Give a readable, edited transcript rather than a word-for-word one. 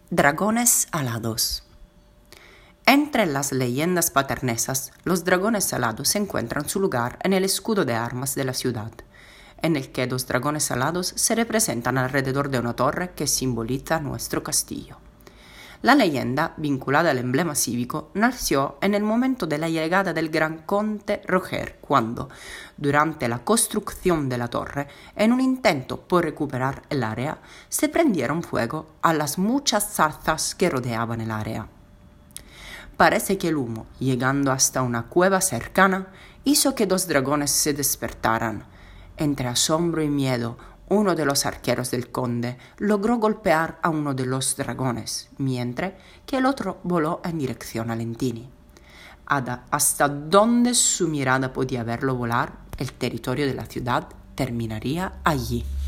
Dragones alados. Entre las leyendas paternesas, los dragones alados se encuentran su lugar en el escudo de armas de la ciudad, en el que dos dragones alados se representan alrededor de una torre que simboliza nuestro castillo. La leyenda, vinculada al emblema cívico, nació en el momento de la llegada del gran conde Roger, cuando, durante la construcción de la torre, en un intento por recuperar el área, se prendieron fuego a las muchas zarzas que rodeaban el área. Parece que el humo, llegando hasta una cueva cercana, hizo que dos dragones se despertaran. Entre asombro y miedo, uno de los arqueros del conde logró golpear a uno de los dragones, mientras que el otro voló en dirección a Lentini. Hasta donde su mirada podía verlo volar, el territorio de la ciudad terminaría allí.